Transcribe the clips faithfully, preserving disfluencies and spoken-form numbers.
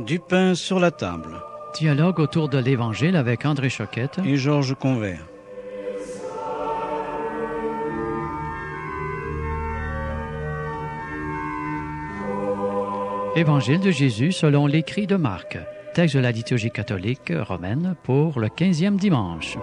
Du pain sur la table. Dialogue autour de l'Évangile avec André Choquette et Georges Convert. Évangile de Jésus selon l'écrit de Marc, texte de la liturgie catholique romaine pour le quinzième dimanche.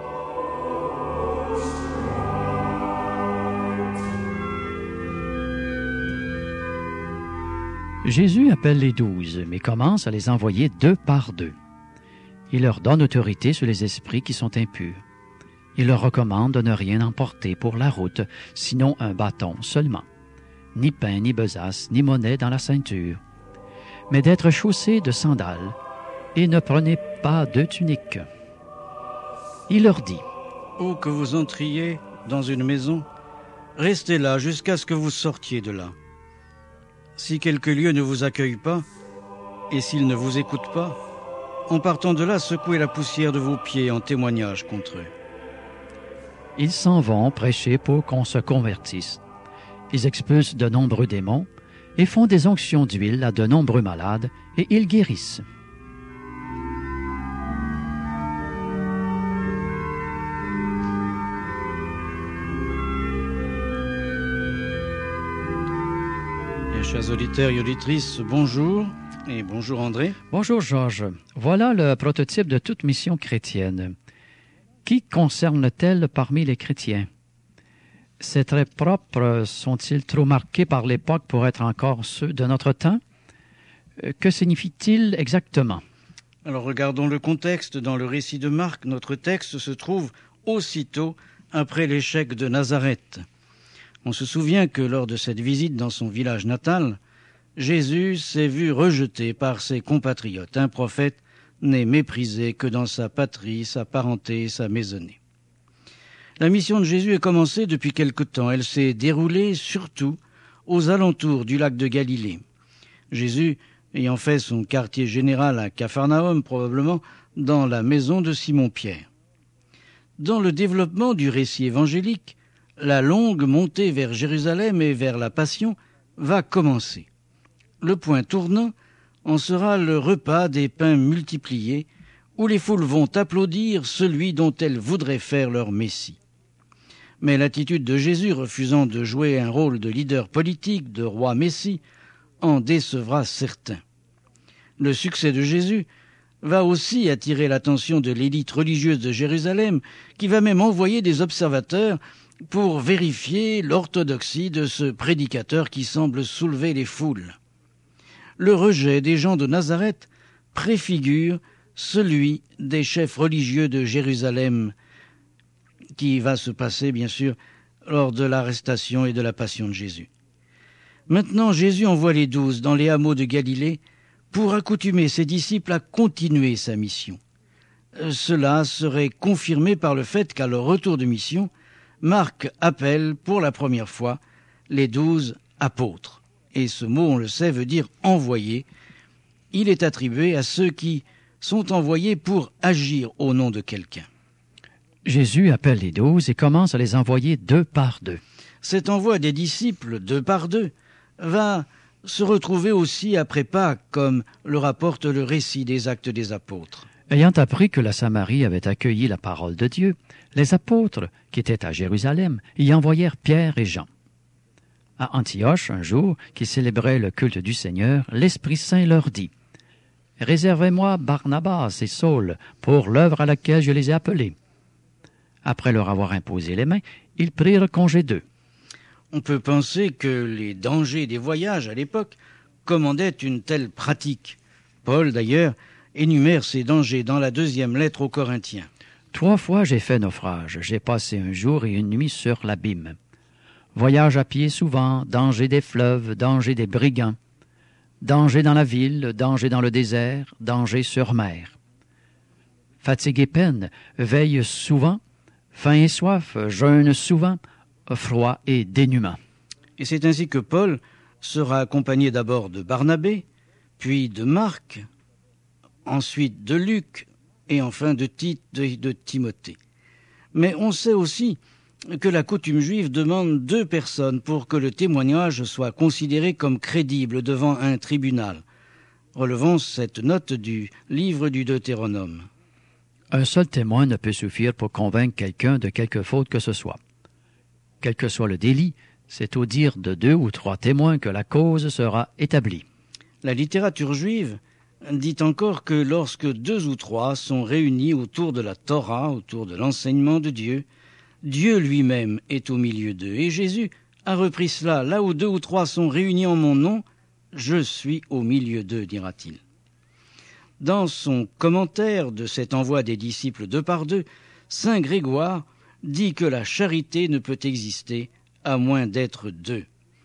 Jésus appelle les douze, mais commence à les envoyer deux par deux. Il leur donne autorité sur les esprits qui sont impurs. Il leur recommande de ne rien emporter pour la route, sinon un bâton seulement. Ni pain, ni besace, ni monnaie dans la ceinture, mais d'être chaussés de sandales, et ne prenez pas de tunique. Il leur dit, « Ô que vous entriez dans une maison, restez là jusqu'à ce que vous sortiez de là. Si quelque lieu ne vous accueille pas, et s'il ne vous écoute pas, en partant de là, secouez la poussière de vos pieds en témoignage contre eux. » Ils s'en vont prêcher pour qu'on se convertisse. Ils expulsent de nombreux démons et font des onctions d'huile à de nombreux malades, et ils guérissent. Et chers auditeurs et auditrices, bonjour, et bonjour André. Bonjour Georges. Voilà le prototype de toute mission chrétienne. Qui concerne-t-elle parmi les chrétiens? Ces traits propres sont-ils trop marqués par l'époque pour être encore ceux de notre temps? Que signifie-t-il exactement? Alors regardons le contexte. Dans le récit de Marc, notre texte se trouve aussitôt après l'échec de Nazareth. On se souvient que lors de cette visite dans son village natal, Jésus s'est vu rejeté par ses compatriotes. Un prophète n'est méprisé que dans sa patrie, sa parenté, sa maisonnée. La mission de Jésus est commencée depuis quelque temps. Elle s'est déroulée surtout aux alentours du lac de Galilée. Jésus ayant fait son quartier général à Capharnaüm, probablement dans la maison de Simon-Pierre. Dans le développement du récit évangélique, la longue montée vers Jérusalem et vers la Passion va commencer. Le point tournant en sera le repas des pains multipliés, où les foules vont applaudir celui dont elles voudraient faire leur Messie. Mais l'attitude de Jésus, refusant de jouer un rôle de leader politique, de roi Messie, en décevra certains. Le succès de Jésus va aussi attirer l'attention de l'élite religieuse de Jérusalem, qui va même envoyer des observateurs pour vérifier l'orthodoxie de ce prédicateur qui semble soulever les foules. Le rejet des gens de Nazareth préfigure celui des chefs religieux de Jérusalem, qui va se passer, bien sûr, lors de l'arrestation et de la passion de Jésus. Maintenant, Jésus envoie les douze dans les hameaux de Galilée pour accoutumer ses disciples à continuer sa mission. Cela serait confirmé par le fait qu'à leur retour de mission, Marc appelle pour la première fois les douze apôtres. Et ce mot, on le sait, veut dire « envoyer ». Il est attribué à ceux qui sont envoyés pour agir au nom de quelqu'un. Jésus appelle les douze et commence à les envoyer deux par deux. Cet envoi des disciples, deux par deux, va se retrouver aussi après Pâques, comme le rapporte le récit des Actes des Apôtres. Ayant appris que la Samarie avait accueilli la parole de Dieu, les apôtres, qui étaient à Jérusalem, y envoyèrent Pierre et Jean. À Antioche, un jour, qui célébrait le culte du Seigneur, l'Esprit Saint leur dit « Réservez-moi Barnabas et Saul pour l'œuvre à laquelle je les ai appelés. » Après leur avoir imposé les mains, ils prirent congé d'eux. On peut penser que les dangers des voyages à l'époque commandaient une telle pratique. Paul, d'ailleurs, énumère ces dangers dans la deuxième lettre aux Corinthiens. « Trois fois j'ai fait naufrage, j'ai passé un jour et une nuit sur l'abîme. Voyage à pied souvent, danger des fleuves, danger des brigands, danger dans la ville, danger dans le désert, danger sur mer. Fatigue et peine, veille souvent, faim et soif, jeûne souvent, froid et dénuement. » Et c'est ainsi que Paul sera accompagné d'abord de Barnabé, puis de Marc, ensuite de Luc, et enfin de Tite, de, de Timothée. Mais on sait aussi que la coutume juive demande deux personnes pour que le témoignage soit considéré comme crédible devant un tribunal. Relevons cette note du livre du Deutéronome. Un seul témoin ne peut suffire pour convaincre quelqu'un de quelque faute que ce soit. Quel que soit le délit, c'est au dire de deux ou trois témoins que la cause sera établie. La littérature juive dit encore que lorsque deux ou trois sont réunis autour de la Torah, autour de l'enseignement de Dieu, Dieu lui-même est au milieu d'eux. Et Jésus a repris cela. Là où deux ou trois sont réunis en mon nom, je suis au milieu d'eux, dira-t-il. Dans son commentaire de cet envoi des disciples deux par deux, saint Grégoire dit que la charité ne peut exister à moins d'être deux.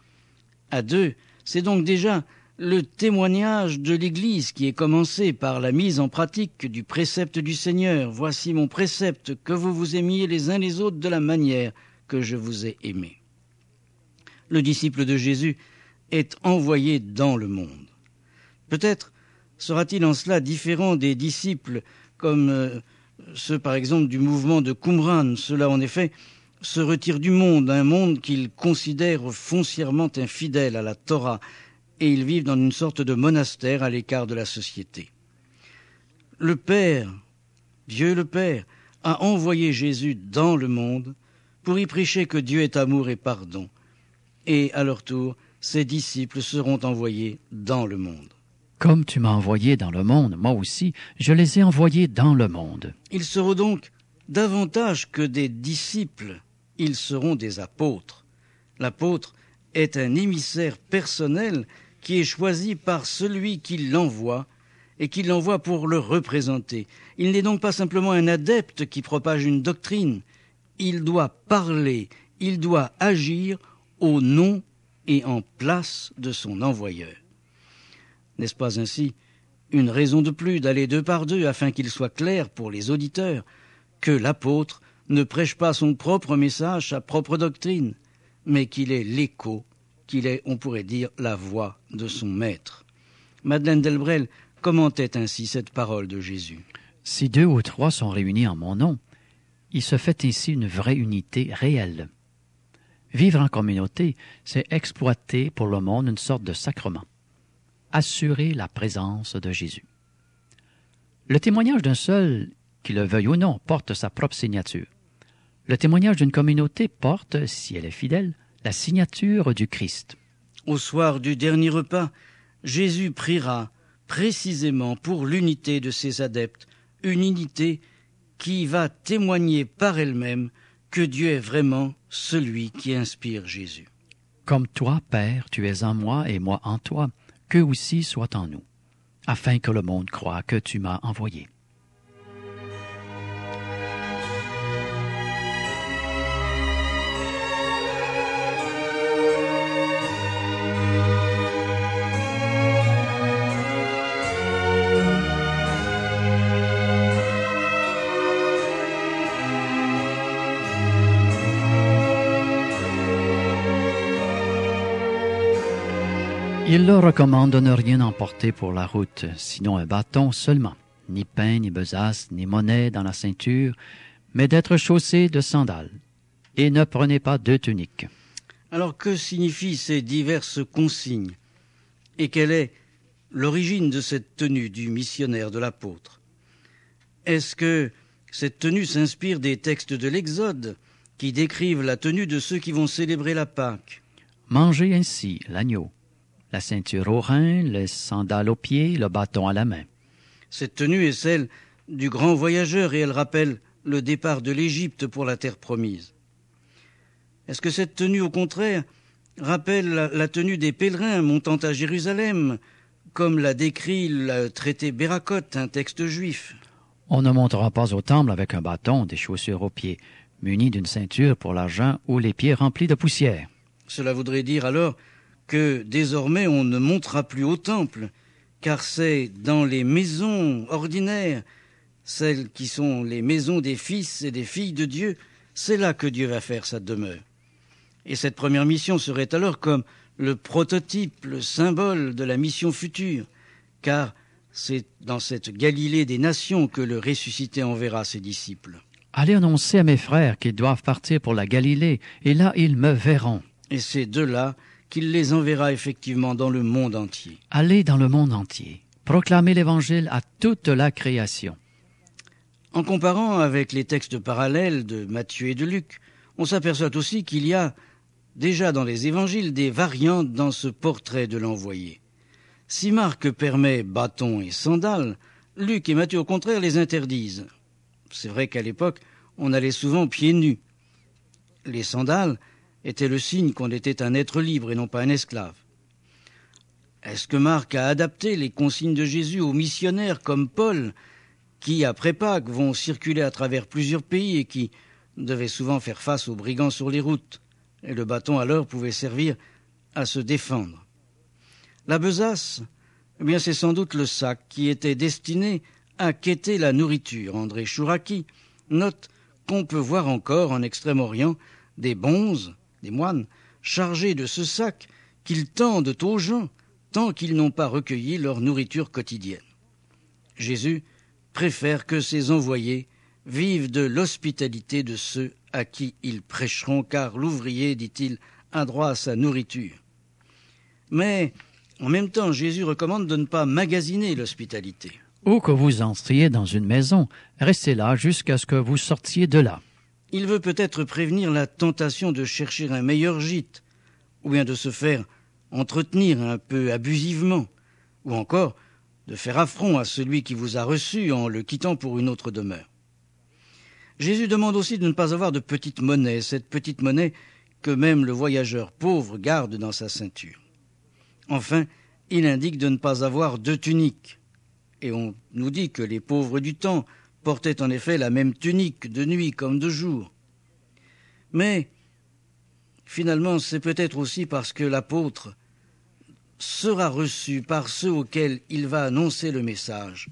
À deux, c'est donc déjà le témoignage de l'Église qui est commencé par la mise en pratique du précepte du Seigneur. Voici mon précepte, que vous vous aimiez les uns les autres de la manière que je vous ai aimés. Le disciple de Jésus est envoyé dans le monde. Peut-être sera-t-il en cela différent des disciples comme euh, ceux par exemple du mouvement de Qumran. Ceux-là en effet se retirent du monde, un monde qu'ils considèrent foncièrement infidèle à la Torah, et ils vivent dans une sorte de monastère à l'écart de la société. Le Père, Dieu le Père, a envoyé Jésus dans le monde pour y prêcher que Dieu est amour et pardon. Et à leur tour, ses disciples seront envoyés dans le monde. Comme tu m'as envoyé dans le monde, moi aussi, je les ai envoyés dans le monde. Ils seront donc davantage que des disciples, ils seront des apôtres. L'apôtre est un émissaire personnel qui est choisi par celui qui l'envoie et qui l'envoie pour le représenter. Il n'est donc pas simplement un adepte qui propage une doctrine. Il doit parler, il doit agir au nom et en place de son envoyeur. N'est-ce pas ainsi une raison de plus d'aller deux par deux afin qu'il soit clair pour les auditeurs que l'apôtre ne prêche pas son propre message, sa propre doctrine, mais qu'il est l'écho, qu'il est, on pourrait dire, la voix de son maître. Madeleine Delbrel commentait ainsi cette parole de Jésus. Si deux ou trois sont réunis en mon nom, il se fait ainsi une vraie unité réelle. Vivre en communauté, c'est exploiter pour le monde une sorte de sacrement. Assurer la présence de Jésus. Le témoignage d'un seul, qui le veuille ou non, porte sa propre signature. Le témoignage d'une communauté porte, si elle est fidèle, la signature du Christ. Au soir du dernier repas, Jésus priera précisément pour l'unité de ses adeptes, une unité qui va témoigner par elle-même que Dieu est vraiment celui qui inspire Jésus. Comme toi, Père, tu es en moi et moi en toi, qu'eux aussi soient en nous, afin que le monde croie que tu m'as envoyé. Il leur recommande de ne rien emporter pour la route, sinon un bâton seulement, ni pain, ni besace, ni monnaie dans la ceinture, mais d'être chaussés de sandales. Et ne prenez pas deux tuniques. Alors que signifient ces diverses consignes? Et quelle est l'origine de cette tenue du missionnaire, de l'apôtre? Est-ce que cette tenue s'inspire des textes de l'Exode qui décrivent la tenue de ceux qui vont célébrer la Pâque? Mangez ainsi l'agneau, la ceinture aux reins, les sandales aux pieds, le bâton à la main. Cette tenue est celle du grand voyageur et elle rappelle le départ de l'Égypte pour la terre promise. Est-ce que cette tenue, au contraire, rappelle la, la tenue des pèlerins montant à Jérusalem, comme l'a décrit le traité Béracote, un texte juif? On ne montera pas au temple avec un bâton, des chaussures aux pieds, munis d'une ceinture pour l'argent ou les pieds remplis de poussière. Cela voudrait dire alors que désormais on ne montera plus au temple, car c'est dans les maisons ordinaires, celles qui sont les maisons des fils et des filles de Dieu, c'est là que Dieu va faire sa demeure. Et cette première mission serait alors comme le prototype, le symbole de la mission future, car c'est dans cette Galilée des nations que le ressuscité enverra ses disciples. Allez annoncer à mes frères qu'ils doivent partir pour la Galilée, et là ils me verront. Et c'est de là qu'il les enverra effectivement dans le monde entier. Allez dans le monde entier, proclamer l'Évangile à toute la création. En comparant avec les textes parallèles de Matthieu et de Luc, on s'aperçoit aussi qu'il y a déjà dans les évangiles des variantes dans ce portrait de l'envoyé. Si Marc permet bâtons et sandales, Luc et Matthieu au contraire les interdisent. C'est vrai qu'à l'époque, on allait souvent pieds nus. Les sandales étaient le signe qu'on était un être libre et non pas un esclave. Est-ce que Marc a adapté les consignes de Jésus aux missionnaires comme Paul, qui, après Pâques, vont circuler à travers plusieurs pays et qui devaient souvent faire face aux brigands sur les routes, et le bâton alors pouvait servir à se défendre. La besace, eh bien c'est sans doute le sac qui était destiné à quêter la nourriture. André Chouraki note qu'on peut voir encore en Extrême-Orient des bonzes, des moines, chargés de ce sac qu'ils tendent aux gens tant qu'ils n'ont pas recueilli leur nourriture quotidienne. Jésus préfère que ses envoyés vivent de l'hospitalité de ceux à qui ils prêcheront, car l'ouvrier, dit-il, a droit à sa nourriture. Mais, en même temps, Jésus recommande de ne pas magasiner l'hospitalité. Où que vous entriez dans une maison, restez là jusqu'à ce que vous sortiez de là. Il veut peut-être prévenir la tentation de chercher un meilleur gîte, ou bien de se faire entretenir un peu abusivement, ou encore de faire affront à celui qui vous a reçu en le quittant pour une autre demeure. Jésus demande aussi de ne pas avoir de petite monnaie, cette petite monnaie que même le voyageur pauvre garde dans sa ceinture. Enfin, il indique de ne pas avoir deux tuniques. Et on nous dit que les pauvres du temps portaient en effet la même tunique de nuit comme de jour. Mais, finalement, c'est peut-être aussi parce que l'apôtre sera reçu par ceux auxquels il va annoncer le message,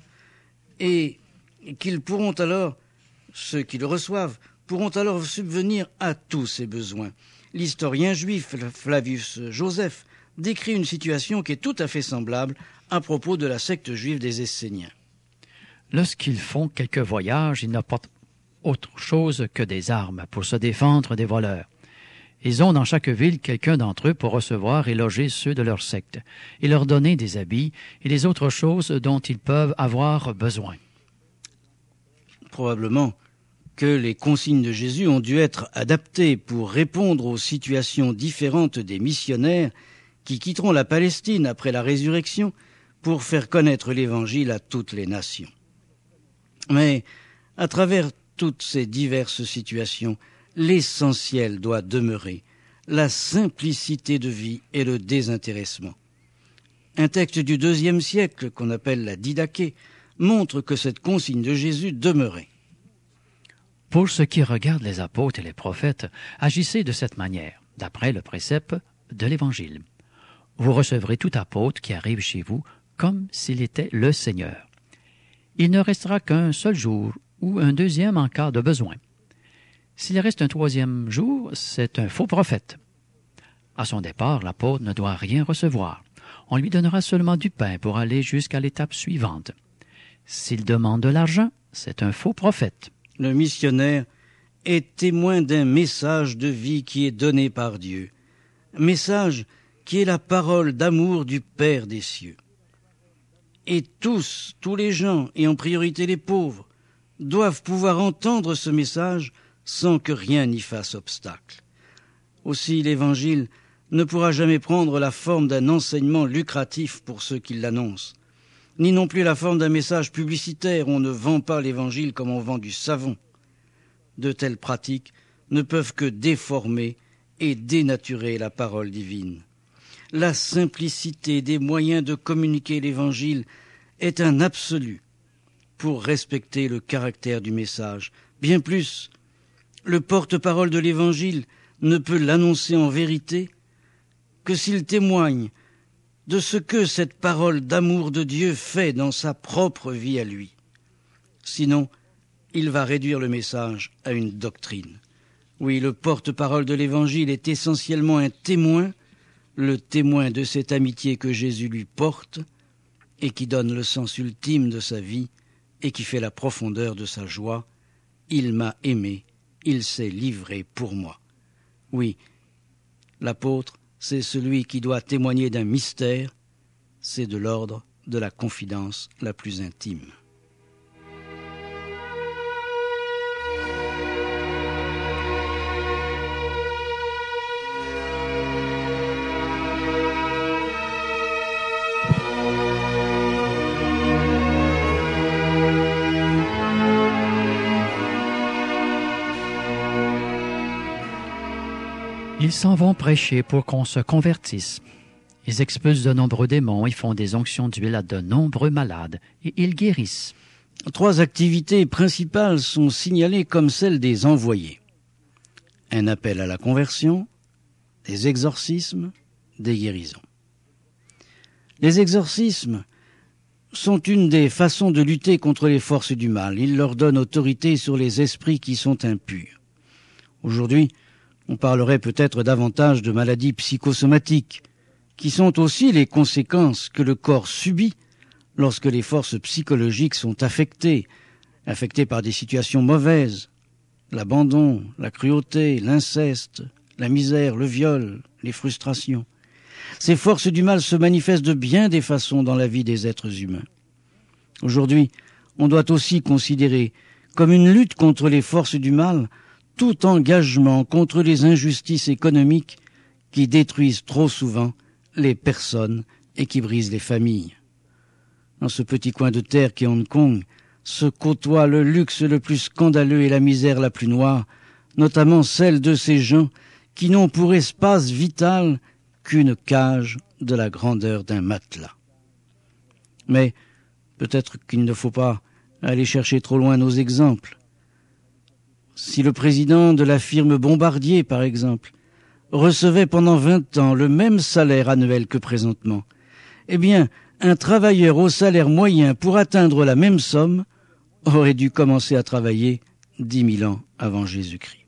et qu'ils pourront alors, ceux qui le reçoivent, pourront alors subvenir à tous ses besoins. L'historien juif Flavius Joseph décrit une situation qui est tout à fait semblable à propos de la secte juive des Esséniens. Lorsqu'ils font quelques voyages, ils n'apportent autre chose que des armes pour se défendre des voleurs. Ils ont dans chaque ville quelqu'un d'entre eux pour recevoir et loger ceux de leur secte, et leur donner des habits et les autres choses dont ils peuvent avoir besoin. Probablement que les consignes de Jésus ont dû être adaptées pour répondre aux situations différentes des missionnaires qui quitteront la Palestine après la résurrection pour faire connaître l'Évangile à toutes les nations. Mais, à travers toutes ces diverses situations, l'essentiel doit demeurer la simplicité de vie et le désintéressement. Un texte du deuxième siècle, qu'on appelle la Didaché, montre que cette consigne de Jésus demeurait. Pour ce qui regarde les apôtres et les prophètes, agissez de cette manière, d'après le précepte de l'Évangile. Vous recevrez tout apôtre qui arrive chez vous comme s'il était le Seigneur. Il ne restera qu'un seul jour ou un deuxième en cas de besoin. S'il reste un troisième jour, c'est un faux prophète. À son départ, l'apôtre ne doit rien recevoir. On lui donnera seulement du pain pour aller jusqu'à l'étape suivante. S'il demande de l'argent, c'est un faux prophète. Le missionnaire est témoin d'un message de vie qui est donné par Dieu. Message qui est la parole d'amour du Père des cieux. Et tous, tous les gens, et en priorité les pauvres, doivent pouvoir entendre ce message sans que rien n'y fasse obstacle. Aussi, l'Évangile ne pourra jamais prendre la forme d'un enseignement lucratif pour ceux qui l'annoncent, ni non plus la forme d'un message publicitaire. On ne vend pas l'Évangile comme on vend du savon. De telles pratiques ne peuvent que déformer et dénaturer la parole divine. La simplicité des moyens de communiquer l'Évangile est un absolu pour respecter le caractère du message. Bien plus, le porte-parole de l'Évangile ne peut l'annoncer en vérité que s'il témoigne de ce que cette parole d'amour de Dieu fait dans sa propre vie à lui. Sinon, il va réduire le message à une doctrine. Oui, le porte-parole de l'Évangile est essentiellement un témoin, le témoin de cette amitié que Jésus lui porte et qui donne le sens ultime de sa vie et qui fait la profondeur de sa joie. Il m'a aimé, il s'est livré pour moi. Oui, l'apôtre, c'est celui qui doit témoigner d'un mystère, c'est de l'ordre de la confidence la plus intime. Ils s'en vont prêcher pour qu'on se convertisse. Ils expulsent de nombreux démons, ils font des onctions d'huile à de nombreux malades et ils guérissent. Trois activités principales sont signalées comme celles des envoyés. Un appel à la conversion, des exorcismes, des guérisons. Les exorcismes sont une des façons de lutter contre les forces du mal. Ils leur donnent autorité sur les esprits qui sont impurs. Aujourd'hui, on parlerait peut-être davantage de maladies psychosomatiques, qui sont aussi les conséquences que le corps subit lorsque les forces psychologiques sont affectées, affectées par des situations mauvaises, l'abandon, la cruauté, l'inceste, la misère, le viol, les frustrations. Ces forces du mal se manifestent de bien des façons dans la vie des êtres humains. Aujourd'hui, on doit aussi considérer comme une lutte contre les forces du mal tout engagement contre les injustices économiques qui détruisent trop souvent les personnes et qui brisent les familles. Dans ce petit coin de terre qu'est Hong Kong, se côtoient le luxe le plus scandaleux et la misère la plus noire, notamment celle de ces gens qui n'ont pour espace vital qu'une cage de la grandeur d'un matelas. Mais peut-être qu'il ne faut pas aller chercher trop loin nos exemples. Si le président de la firme Bombardier, par exemple, recevait pendant vingt ans le même salaire annuel que présentement, eh bien, un travailleur au salaire moyen pour atteindre la même somme aurait dû commencer à travailler dix mille ans avant Jésus-Christ.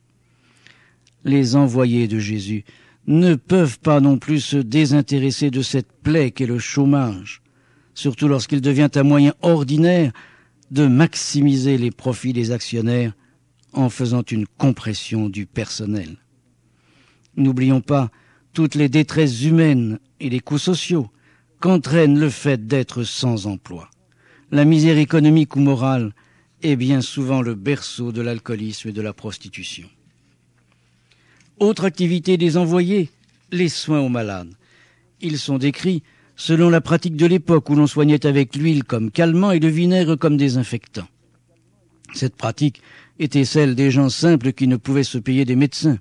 Les envoyés de Jésus ne peuvent pas non plus se désintéresser de cette plaie qu'est le chômage, surtout lorsqu'il devient un moyen ordinaire de maximiser les profits des actionnaires en faisant une compression du personnel. N'oublions pas toutes les détresses humaines et les coûts sociaux qu'entraîne le fait d'être sans emploi. La misère économique ou morale est bien souvent le berceau de l'alcoolisme et de la prostitution. Autre activité des envoyés, les soins aux malades. Ils sont décrits selon la pratique de l'époque où l'on soignait avec l'huile comme calmant et le vinaigre comme désinfectant. Cette pratique était celle des gens simples qui ne pouvaient se payer des médecins.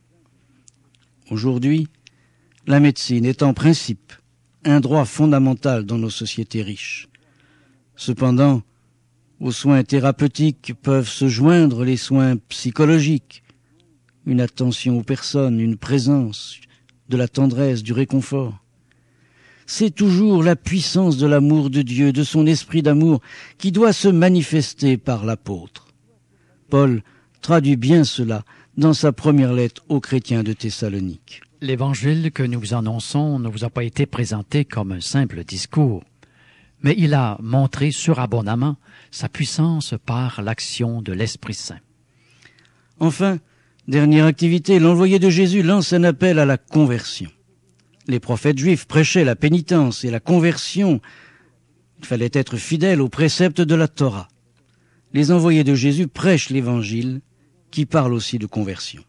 Aujourd'hui, la médecine est en principe un droit fondamental dans nos sociétés riches. Cependant, aux soins thérapeutiques peuvent se joindre les soins psychologiques, une attention aux personnes, une présence, de la tendresse, du réconfort. C'est toujours la puissance de l'amour de Dieu, de son esprit d'amour, qui doit se manifester par l'apôtre. Paul traduit bien cela dans sa première lettre aux chrétiens de Thessalonique. L'évangile que nous vous annonçons ne vous a pas été présenté comme un simple discours, mais il a montré surabondamment sa puissance par l'action de l'Esprit Saint. Enfin, dernière activité, l'envoyé de Jésus lance un appel à la conversion. Les prophètes juifs prêchaient la pénitence et la conversion. Il fallait être fidèle aux préceptes de la Torah. Les envoyés de Jésus prêchent l'Évangile qui parle aussi de conversion.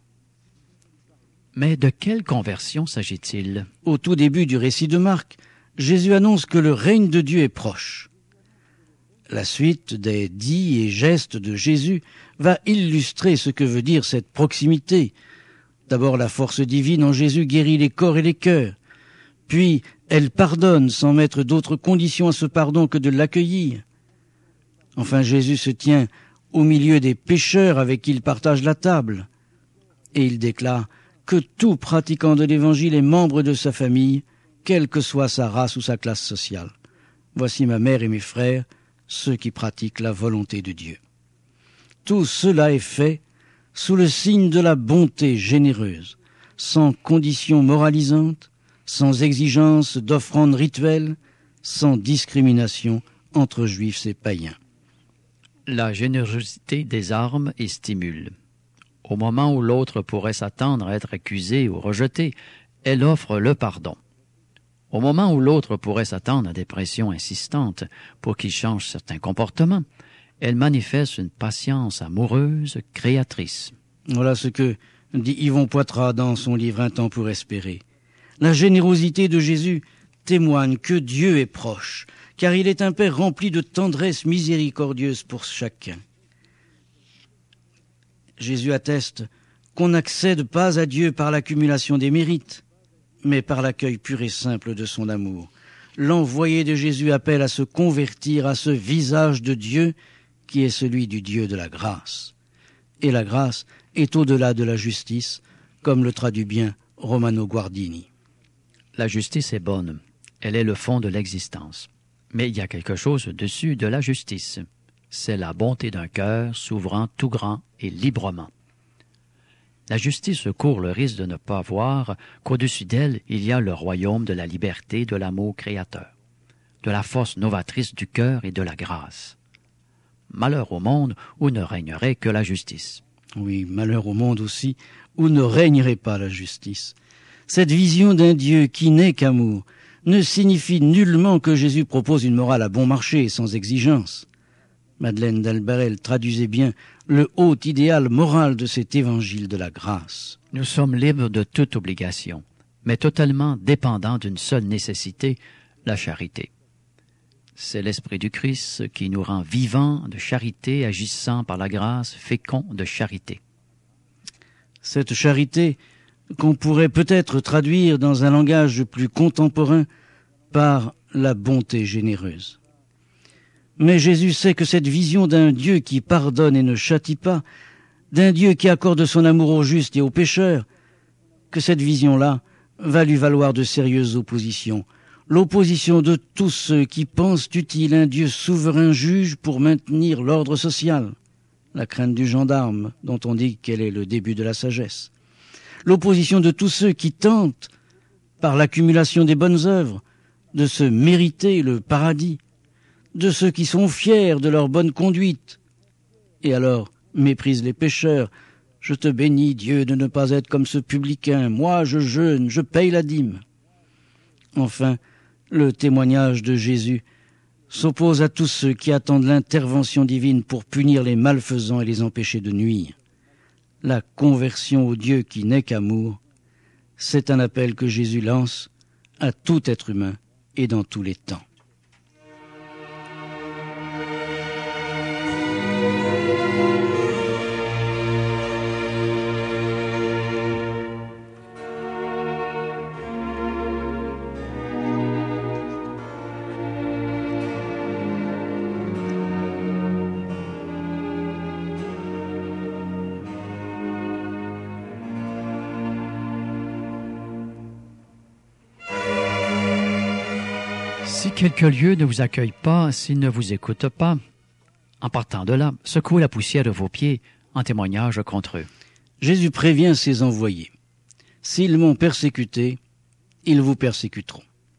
Mais de quelle conversion s'agit-il? Au tout début du récit de Marc, Jésus annonce que le règne de Dieu est proche. La suite des dits et gestes de Jésus va illustrer ce que veut dire cette proximité. D'abord, la force divine en Jésus guérit les corps et les cœurs. Puis, elle pardonne sans mettre d'autres conditions à ce pardon que de l'accueillir. Enfin, Jésus se tient au milieu des pécheurs avec qui il partage la table. Et il déclare que tout pratiquant de l'Évangile est membre de sa famille, quelle que soit sa race ou sa classe sociale. Voici ma mère et mes frères, ceux qui pratiquent la volonté de Dieu. Tout cela est fait sous le signe de la bonté généreuse, sans conditions moralisantes, sans exigence d'offrandes rituelles, sans discrimination entre juifs et païens. La générosité désarme et stimule. Au moment où l'autre pourrait s'attendre à être accusé ou rejeté, elle offre le pardon. Au moment où l'autre pourrait s'attendre à des pressions insistantes pour qu'il change certains comportements, elle manifeste une patience amoureuse, créatrice. Voilà ce que dit Yvon Poitras dans son livre « Un temps pour espérer ». La générosité de Jésus témoigne que Dieu est proche, car il est un Père rempli de tendresse miséricordieuse pour chacun. Jésus atteste qu'on n'accède pas à Dieu par l'accumulation des mérites, mais par l'accueil pur et simple de son amour. L'envoyé de Jésus appelle à se convertir à ce visage de Dieu qui est celui du Dieu de la grâce. Et la grâce est au-delà de la justice, comme le traduit bien Romano Guardini. La justice est bonne, elle est le fond de l'existence. Mais il y a quelque chose au-dessus de la justice. C'est la bonté d'un cœur s'ouvrant tout grand et librement. La justice court le risque de ne pas voir qu'au-dessus d'elle, il y a le royaume de la liberté, de l'amour créateur, de la force novatrice du cœur et de la grâce. Malheur au monde où ne régnerait que la justice. Oui, malheur au monde aussi où ne régnerait pas la justice. Cette vision d'un Dieu qui n'est qu'amour ne signifie nullement que Jésus propose une morale à bon marché, sans exigence. Madeleine d'Albarel traduisait bien le haut idéal moral de cet évangile de la grâce. Nous sommes libres de toute obligation, mais totalement dépendants d'une seule nécessité, la charité. C'est l'Esprit du Christ qui nous rend vivants de charité, agissant par la grâce, féconds de charité. Cette charité qu'on pourrait peut-être traduire dans un langage plus contemporain par la bonté généreuse. Mais Jésus sait que cette vision d'un Dieu qui pardonne et ne châtie pas, d'un Dieu qui accorde son amour aux justes et aux pécheurs, que cette vision-là va lui valoir de sérieuses oppositions. L'opposition de tous ceux qui pensent utile un Dieu souverain juge pour maintenir l'ordre social, la crainte du gendarme dont on dit qu'elle est le début de la sagesse. L'opposition de tous ceux qui tentent, par l'accumulation des bonnes œuvres, de se mériter le paradis, de ceux qui sont fiers de leur bonne conduite, et alors méprisent les pécheurs. Je te bénis, Dieu, de ne pas être comme ce publicain. Moi, je jeûne, je paye la dîme. Enfin, le témoignage de Jésus s'oppose à tous ceux qui attendent l'intervention divine pour punir les malfaisants et les empêcher de nuire. La conversion au Dieu qui n'est qu'amour, c'est un appel que Jésus lance à tout être humain et dans tous les temps. Si quelque lieu ne vous accueille pas, s'il ne vous écoute pas, en partant de là, secouez la poussière de vos pieds en témoignage contre eux. Jésus prévient ses envoyés. S'ils m'ont persécuté, ils vous persécuteront.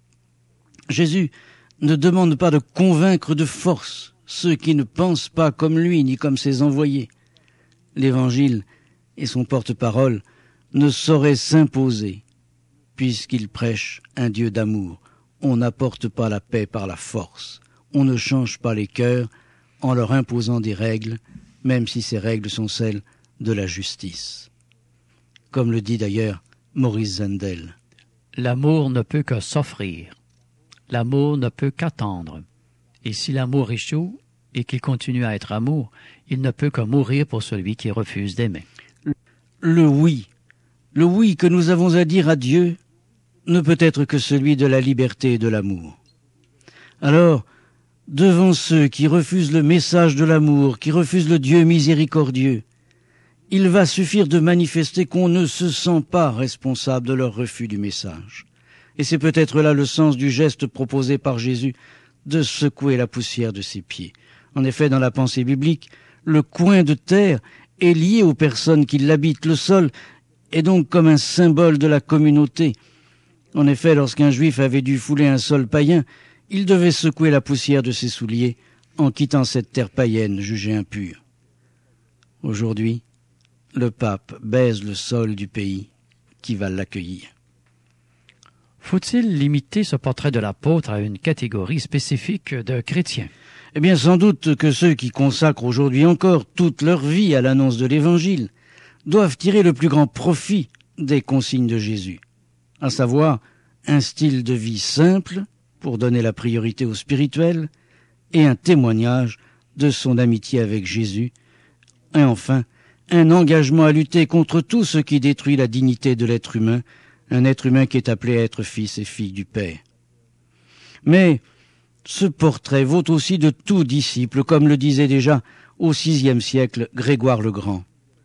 Jésus ne demande pas de convaincre de force ceux qui ne pensent pas comme lui ni comme ses envoyés. L'Évangile et son porte-parole ne sauraient s'imposer puisqu'il prêche un Dieu d'amour. On n'apporte pas la paix par la force. On ne change pas les cœurs en leur imposant des règles, même si ces règles sont celles de la justice. Comme le dit d'ailleurs Maurice Zendel. L'amour ne peut que s'offrir. L'amour ne peut qu'attendre. Et si l'amour échoue et qu'il continue à être amour, il ne peut que mourir pour celui qui refuse d'aimer. Le oui, le oui que nous avons à dire à Dieu ne peut être que celui de la liberté et de l'amour. Alors, devant ceux qui refusent le message de l'amour, qui refusent le Dieu miséricordieux, il va suffire de manifester qu'on ne se sent pas responsable de leur refus du message. Et c'est peut-être là le sens du geste proposé par Jésus de secouer la poussière de ses pieds. En effet, dans la pensée biblique, le coin de terre est lié aux personnes qui l'habitent. Le sol est donc comme un symbole de la communauté. En effet, lorsqu'un juif avait dû fouler un sol païen, il devait secouer la poussière de ses souliers en quittant cette terre païenne jugée impure. Aujourd'hui, le pape baise le sol du pays qui va l'accueillir. Faut-il limiter ce portrait de l'apôtre à une catégorie spécifique de chrétiens? Eh bien, sans doute que ceux qui consacrent aujourd'hui encore toute leur vie à l'annonce de l'Évangile doivent tirer le plus grand profit des consignes de Jésus, à savoir un style de vie simple pour donner la priorité au spirituel et un témoignage de son amitié avec Jésus, et enfin un engagement à lutter contre tout ce qui détruit la dignité de l'être humain, un être humain qui est appelé à être fils et fille du Père. Mais ce portrait vaut aussi de tout disciple, comme le disait déjà au sixième siècle Grégoire le Grand.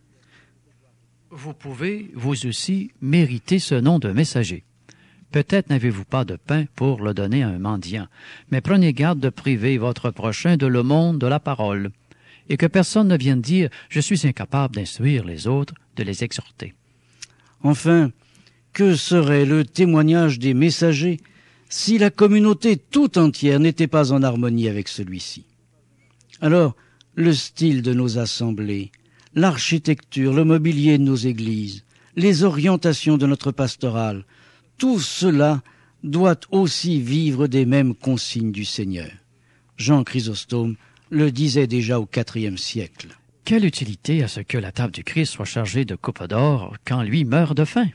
Vous pouvez, vous aussi, mériter ce nom de messager. Peut-être n'avez-vous pas de pain pour le donner à un mendiant, mais prenez garde de priver votre prochain de l'aumône de la parole, et que personne ne vienne dire « je suis incapable d'instruire les autres, de les exhorter ». Enfin, que serait le témoignage des messagers si la communauté tout entière n'était pas en harmonie avec celui-ci? Alors, le style de nos assemblées, l'architecture, le mobilier de nos églises, les orientations de notre pastorale, tout cela doit aussi vivre des mêmes consignes du Seigneur. Jean Chrysostome le disait déjà au quatrième siècle. Quelle utilité à ce que la table du Christ soit chargée de coupes d'or quand lui meurt de faim?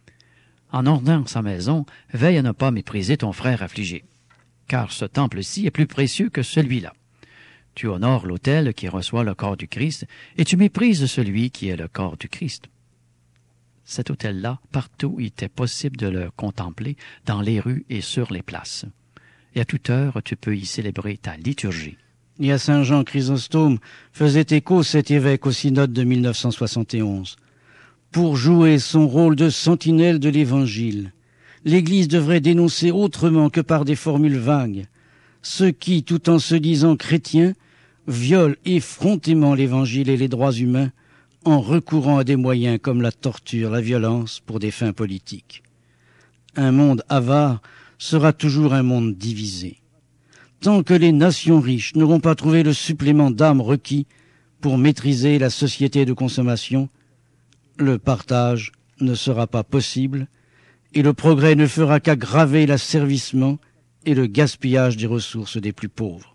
En ornant sa maison, veille à ne pas mépriser ton frère affligé, car ce temple-ci est plus précieux que celui-là. Tu honores l'autel qui reçoit le corps du Christ, et tu méprises celui qui est le corps du Christ. Cet autel-là, partout il était possible de le contempler, dans les rues et sur les places. Et à toute heure, tu peux y célébrer ta liturgie. Et à Saint Jean Chrysostome faisait écho cet évêque au synode de mille neuf cent soixante et onze. Pour jouer son rôle de sentinelle de l'Évangile, l'Église devrait dénoncer autrement que par des formules vagues ceux qui, tout en se disant chrétiens, violent effrontément l'Évangile et les droits humains en recourant à des moyens comme la torture, la violence pour des fins politiques. Un monde avare sera toujours un monde divisé. Tant que les nations riches n'auront pas trouvé le supplément d'âme requis pour maîtriser la société de consommation, le partage ne sera pas possible et le progrès ne fera qu'aggraver l'asservissement et le gaspillage des ressources des plus pauvres,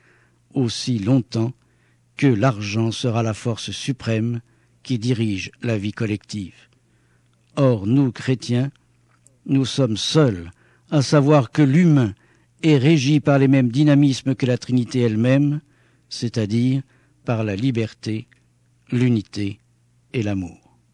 aussi longtemps que l'argent sera la force suprême qui dirige la vie collective. Or, nous, chrétiens, nous sommes seuls à savoir que l'humain est régi par les mêmes dynamismes que la Trinité elle-même, c'est-à-dire par la liberté, l'unité et l'amour.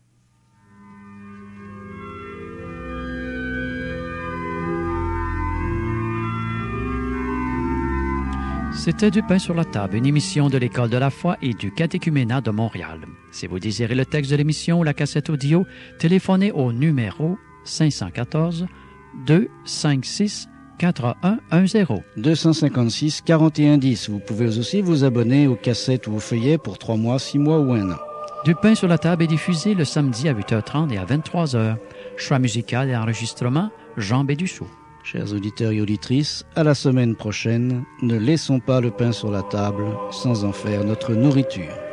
C'était Du pain sur la table, une émission de l'École de la foi et du catéchuménat de Montréal. Si vous désirez le texte de l'émission ou la cassette audio, téléphonez au numéro cinq un quatre, deux cinq six, quatre un un zéro. deux cent cinquante-six, quarante et un dix. Vous pouvez aussi vous abonner aux cassettes ou aux feuillets pour trois mois, six mois ou un an. Du pain sur la table est diffusé le samedi à huit heures trente et à vingt-trois heures. Choix musical et enregistrement, Jean Bédussault. Chers auditeurs et auditrices, à la semaine prochaine, ne laissons pas le pain sur la table sans en faire notre nourriture.